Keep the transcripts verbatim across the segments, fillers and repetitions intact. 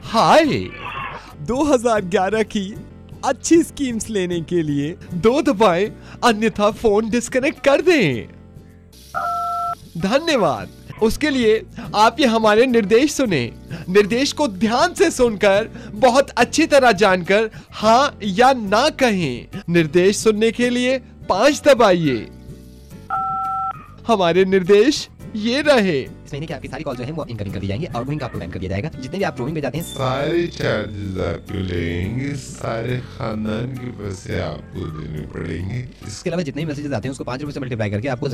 हाय, दो हज़ार ग्यारह की अच्छी स्कीम्स लेने के लिए दो दबाएं, अन्यथा फोन डिस्कनेक्ट कर दें। धन्यवाद। उसके लिए आप ये हमारे निर्देश सुने। निर्देश को ध्यान से सुनकर बहुत अच्छी तरह जानकर हाँ या ना कहें। निर्देश सुनने के लिए पांच दबाइए। हमारे निर्देश ये रहे। इस महीने की आपकी सारी कॉल जो है वो इनकमिंग कर दी जाएंगी, आउटगोइंग का आपको बैन कर दिया जाएगा। जितने भी आप रोमिंग पे जाते हैं सारे चार्जेस आपको लगेंगे, सारे खानदान के पैसे आपको देने पड़ेंगे। इसके अलावा जितने भी मैसेजेस आते हैं उसको पाँच रुपए से मल्टीप्लाई करके आपको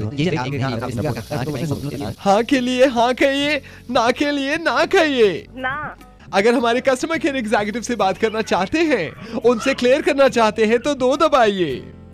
ये हाँ के लिए हाँ कहिए, ना के लिए ना कहिए। ना अगर हमारे कस्टमर केयर एग्जीक्यूटिव से बात करना चाहते हैं, उनसे क्लियर करना चाहते हैं तो दो दबाइए।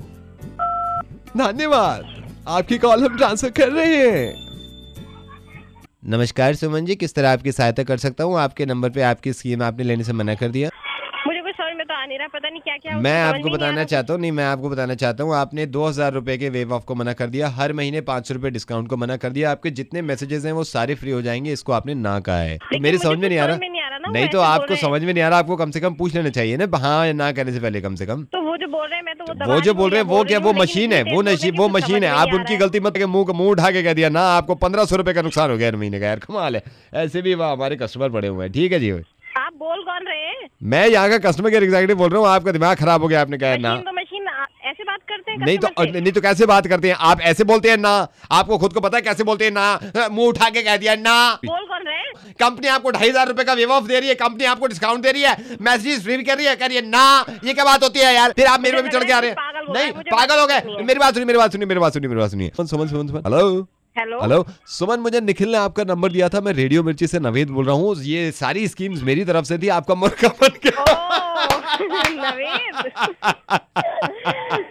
धन्यवाद। आपकी कॉल हम ट्रांसफर कर रहे हैं। नमस्कार सुमन जी, किस तरह आपकी सहायता कर सकता हूँ? आपके नंबर पे आपकी स्कीम आपने लेने से मना कर दिया। मुझे कुछ समझ में तो आ नहीं रहा, पता नहीं क्या क्या मैं आपको बताना चाहता हूँ नहीं मैं आपको बताना चाहता हूँ आपने दो हजार रुपए के वेव ऑफ को मना कर दिया, हर महीने पाँच सौ रुपए डिस्काउंट को मना कर दिया। आपके जितने मैसेजेस हैं वो सारे फ्री हो जाएंगे, इसको आपने ना कहा है। तो मेरी समझ में नहीं आ रहा। नहीं तो आपको समझ में नहीं आ रहा, आपको कम से कम पूछ लेना चाहिए ना हाँ या ना कहने से पहले कम से कम। तो वो जो बोल रहे हैं मैं तो वो वो जो बोल रहे हैं वो क्या, वो मशीन है, वो नशी वो मशीन है। आप उनकी गलती मत के मुंह मुंह उठा के कह दिया ना, आपको पंद्रह सौ रुपए का नुकसान हो गया हर महीने का। यार कमाल है, ऐसे भी वहाँ हमारे कस्टमर पड़े हुए हैं। ठीक है जी, आप बोल कौन रहे हैं? मैं यहाँ का कस्टमर केयर एग्जीक्यूटिव बोल रहा हूँ। आपका दिमाग खराब हो गया, आपने कहा ना। तो मशीन ऐसे बात करते हैं? नहीं तो नहीं तो कैसे बात करते हैं आप? ऐसे बोलते हैं ना, आपको खुद को पता है कैसे बोलते हैं ना? मुंह उठा के कह दिया ना। बोल कौन रहे हैं? कंपनी आपको ढाई हजार रुपए का वेव ऑफ दे रही है, कंपनी आपको डिस्काउंट दे रही है, मैसेज फ्री कर रही है, कह रही है ना। ये क्या बात होती है यार? फिर आप मेरे पे भी चढ़ के आ रहे हैं। नहीं पागल हो गए। मेरी बात सुनिए मेरी बात सुनिए मेरी बात सुनिए मेरी बात सुनिए Suman Suman Suman hello hello hello Suman, मुझे निखिल ने आपका नंबर दिया था। मैं रेडियो मिर्ची से नवेद बोल रहा हूँ। ये सारी स्कीम्स मेरी तरफ से थी, आपका मुर्गा बन गया। नवेद